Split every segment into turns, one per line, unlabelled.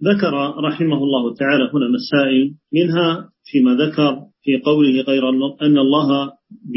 ذكر رحمه الله تعالى هنا مسائل، منها فيما ذكر في قوله غير أن الله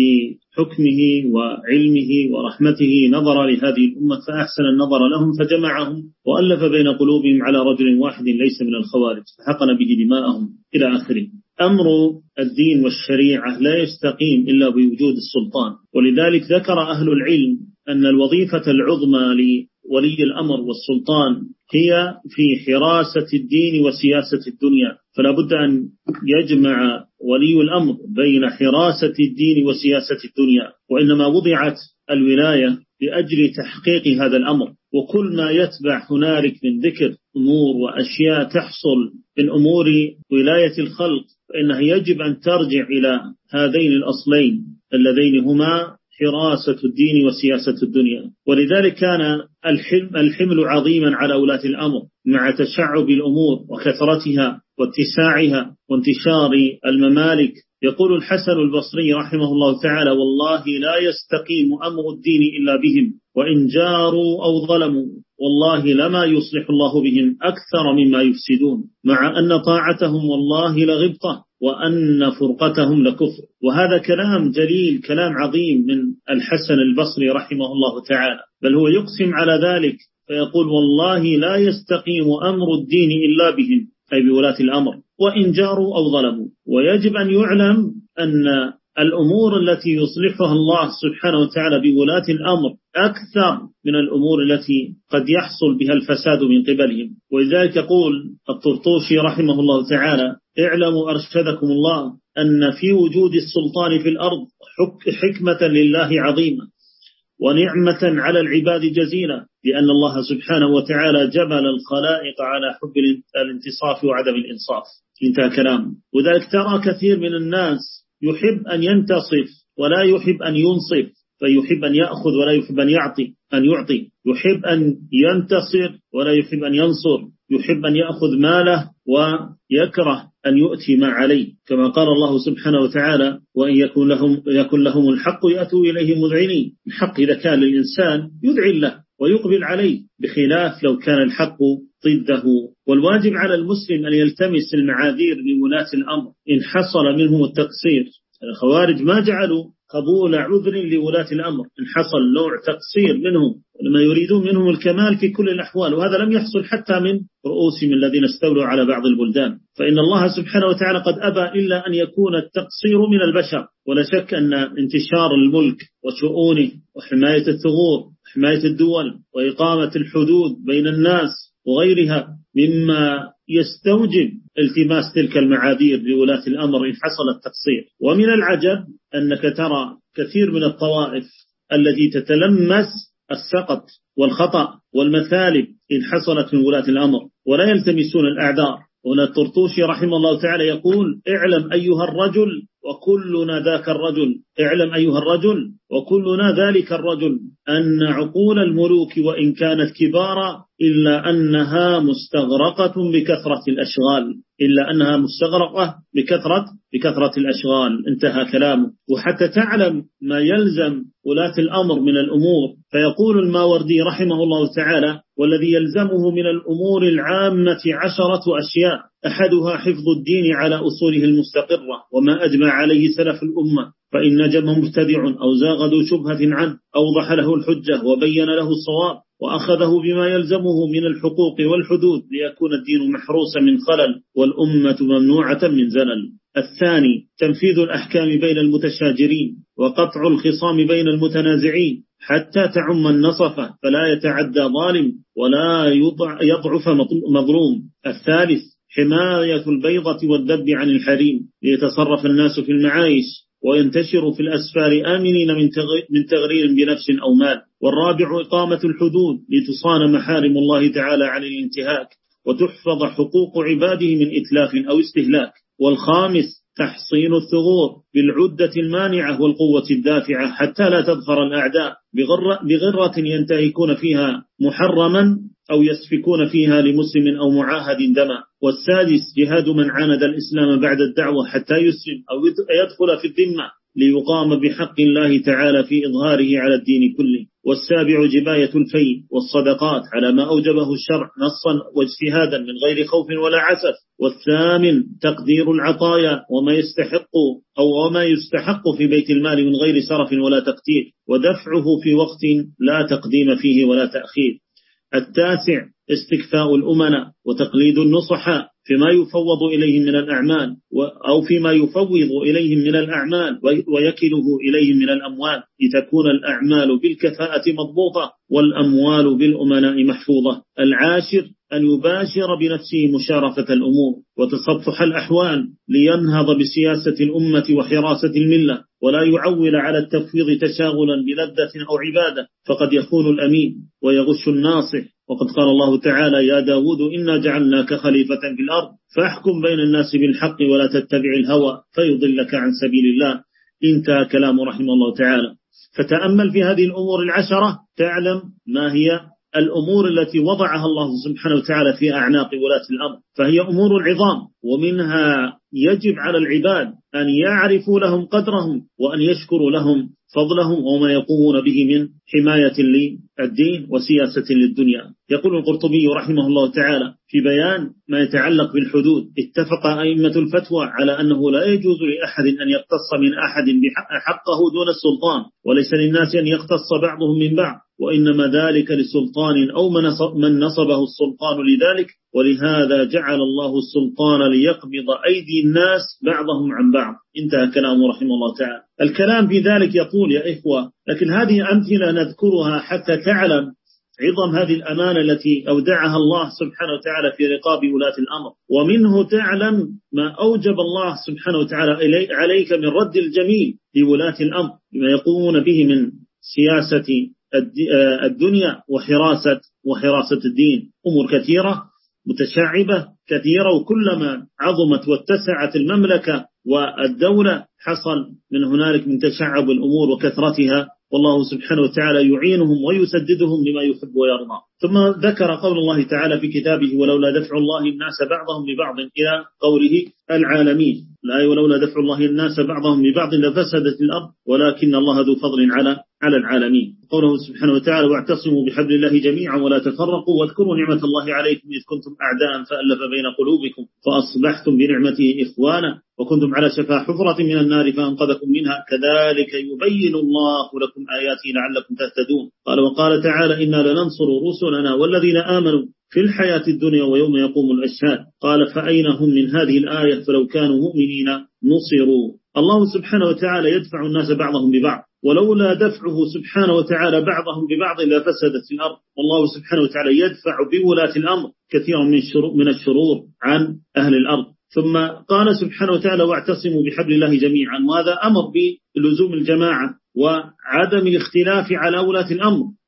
بحكمه وعلمه ورحمته نظر لهذه الأمة فأحسن النظر لهم فجمعهم وألف بين قلوبهم على رجل واحد ليس من الخوارج فحقن به دماءهم إلى آخره. أمر الدين والشريعة لا يستقيم إلا بوجود السلطان، ولذلك ذكر أهل العلم أن الوظيفة العظمى لولي الأمر والسلطان هي في حراسة الدين وسياسة الدنيا، فلا بد أن يجمع ولي الأمر بين حراسة الدين وسياسة الدنيا، وإنما وضعت الولاية لأجل تحقيق هذا الأمر. وكل ما يتبع هنالك من ذكر أمور وأشياء تحصل من أمور ولاية الخلق فإنها يجب أن ترجع إلى هذين الأصلين اللذين هما حراسة الدين وسياسة الدنيا. ولذلك كان الحمل عظيما على ولاة الأمر مع تشعب الأمور وكثرتها واتساعها وانتشار الممالك. يقول الحسن البصري رحمه الله تعالى: والله لا يستقيم أمر الدين إلا بهم، وإن جاروا أو ظلموا والله لما يصلح الله بهم أكثر مما يفسدون، مع أن طاعتهم والله لغبطة وأن فرقتهم لكفر. وهذا كلام جليل، كلام عظيم من الحسن البصري رحمه الله تعالى، بل هو يقسم على ذلك فيقول: والله لا يستقيم أمر الدين إلا بهم، أي بولاة الأمر، وإن جاروا أو ظلموا. ويجب أن يعلم أن الأمور التي يصلحها الله سبحانه وتعالى بولاة الأمر أكثر من الأمور التي قد يحصل بها الفساد من قبلهم. ولذلك يقول الطرطوشي رحمه الله تعالى: اعلموا أرشدكم الله أن في وجود السلطان في الأرض حكمة لله عظيمة ونعمة على العباد جزيلة، لأن الله سبحانه وتعالى جبل الخلائق على حب الانتصاف وعدم الإنصاف. انتهى كلام. وذلك ترى كثير من الناس يحب أن ينتصف ولا يحب أن ينصف، فيحب أن يأخذ ولا يحب أن يعطي، يحب أن ينتصر ولا يحب أن ينصر، يحب أن يأخذ ماله ويكره أن يؤتي ما عليه، كما قال الله سبحانه وتعالى: وإن يكن لهم الحق يأتوا إليه مذعنين. الحق إذا كان للإنسان يدعي له ويقبل عليه، بخلاف لو كان الحق ضده. والواجب على المسلم أن يلتمس المعاذير لولاة الأمر إن حصل منهم التقصير. الخوارج ما جعلوا قبول عذر لولاة الأمر إن حصل نوع تقصير منهم، ولما يريدون منهم الكمال في كل الأحوال، وهذا لم يحصل حتى من رؤوسهم الذين استولوا على بعض البلدان. فإن الله سبحانه وتعالى قد أبى إلا أن يكون التقصير من البشر. ولا شك أن انتشار الملك وشؤونه وحماية الثغور وحماية الدول وإقامة الحدود بين الناس وغيرها مما يستوجب التماس تلك المعاذير لولاة الأمر إن حصل التقصير. ومن العجب أنك ترى كثير من الطوائف التي تتلمس السقط والخطأ والمثالب إن حصلت من ولاة الأمر ولا يلتمسون الأعذار. هنا الطرطوشي رحمه الله تعالى يقول: اعلم أيها الرجل وكلنا ذاك الرجل، اعلم أيها الرجل وكلنا ذلك الرجل، أن عقول الملوك وإن كانت كبارا إلا أنها مستغرقة بكثرة الأشغال، إلا أنها مستغرقة بكثرة الأشغال. انتهى كلامه. وحتى تعلم ما يلزم ولاة الأمر من الأمور، فيقول الماوردي رحمه الله تعالى: والذي يلزمه من الأمور العامة 10 أشياء، أحدها حفظ الدين على أصوله المستقرة وما أجمع عليه سلف الأمة، فإن نجم مبتدع أو زاغ ذو شبهة عنه أوضح له الحجة وبين له الصواب وأخذه بما يلزمه من الحقوق والحدود ليكون الدين محروسا من خلل والأمة ممنوعة من زلل. الثاني تنفيذ الأحكام بين المتشاجرين وقطع الخصام بين المتنازعين حتى تعم النصفة فلا يتعدى ظالم ولا يضعف مظلوم. الثالث حماية البيضة والذب عن الحريم ليتصرف الناس في المعايش وينتشر في الأسفار آمنين من تغرير بنفس أو مال. والرابع إقامة الحدود لتصان محارم الله تعالى عن الانتهاك وتحفظ حقوق عباده من إتلاف أو استهلاك. والخامس تحصين الثغور بالعدة المانعة والقوة الدافعة حتى لا تظفر الأعداء بغرة ينتهكون فيها محرما أو يسفكون فيها لمسلم أو معاهد دما. والسادس جهاد من عاند الإسلام بعد الدعوة حتى يسلم أو يدخل في الذمة ليقام بحق الله تعالى في إظهاره على الدين كله. والسابع جباية الفيء والصدقات على ما أوجبه الشرع نصا واجتهادا من غير خوف ولا عسف. والثامن تقدير العطايا وما يستحق في بيت المال من غير سرف ولا تقتير، ودفعه في وقت لا تقديم فيه ولا تأخير. التاسع استكفاء الأمناء وتقليد النصحاء فيما يفوض إليهم من الأعمال فيما يفوض إليهم من الأعمال ويكله إليهم من الأموال، لتكون الأعمال بالكفاءة مضبوطة والأموال بالأمناء محفوظة. العاشر أن يباشر بنفسه مشارفة الأمور وتصفح الأحوال لينهض بسياسة الأمة وحراسة الملة، ولا يعول على التفويض تشاغلا بلذة أو عبادة، فقد يخون الأمين ويغش الناصح. وقد قال الله تعالى: يا داود إنا جعلناك خليفة في الأرض فاحكم بين الناس بالحق ولا تتبع الهوى فيضلك عن سبيل الله. انتهى كلام رحمه الله تعالى. فتأمل في هذه الأمور العشرة تعلم ما هي الأمور التي وضعها الله سبحانه وتعالى في أعناق ولاة الأمر، فهي أمور العظام، ومنها يجب على العباد أن يعرفوا لهم قدرهم وأن يشكروا لهم فضلهم وما يقومون به من حماية للدين وسياسة للدنيا. يقول القرطبي رحمه الله تعالى في بيان ما يتعلق بالحدود: اتفق أئمة الفتوى على أنه لا يجوز لأحد أن يقتص من أحد حقه دون السلطان، وليس للناس أن يقتص بعضهم من بعض، وإنما ذلك لسلطان أو من نصبه السلطان لذلك، ولهذا جعل الله السلطان ليقبض أيدي الناس بعضهم عن بعض. انتهى كلامه رحمه الله تعالى. الكلام في ذلك يقول يا إخوة، لكن هذه أمثلة نذكرها حتى تعلم عظم هذه الأمانة التي أودعها الله سبحانه وتعالى في رقاب ولاة الأمر، ومنه تعلم ما أوجب الله سبحانه وتعالى عليك من رد الجميل لولاة الأمر بما يقومون به من سياسة الدنيا وحراسة الدين. أمور كثيرة متشعبة كثيرة، وكلما عظمت واتسعت المملكة والدولة حصل من هنالك من تشعب الأمور وكثرتها، والله سبحانه وتعالى يعينهم ويسددهم لما يحب ويرضى. ثم ذكر قول الله تعالى في كتابه: ولولا دفع الله الناس بعضهم ببعض، إلى قوله العالمين. لا ولولا دفع الله الناس بعضهم ببعض لفسدت الأرض ولكن الله ذو فضل على العالمين. قوله سبحانه وتعالى: واعتصموا بحبل الله جميعا ولا تفرقوا واذكروا نعمة الله عليكم إذ كنتم أعداء فألف بين قلوبكم فأصبحتم بنعمته إخوانا وكنتم على شفا حفرة من النار فأنقذكم منها كذلك يبين الله لكم آياته لعلكم تهتدون. وقال تعالى: إنا لننصر رسلنا والذين آمنوا في الحياة الدنيا ويوم يقوم الأشهاد. قال: فأين هم من هذه الآية فلو كانوا مؤمنين نصروا. الله سبحانه وتعالى يدفع الناس بعضهم ببعض، ولولا دفعه سبحانه وتعالى بعضهم ببعض لفسدت الأرض، والله سبحانه وتعالى يدفع بولاة الأمر كثيرا من الشرور عن أهل الأرض. ثم قال سبحانه وتعالى: واعتصموا بحبل الله جميعا، وهذا أمر بلزوم الجماعة وعدم الاختلاف على ولاة الأمر،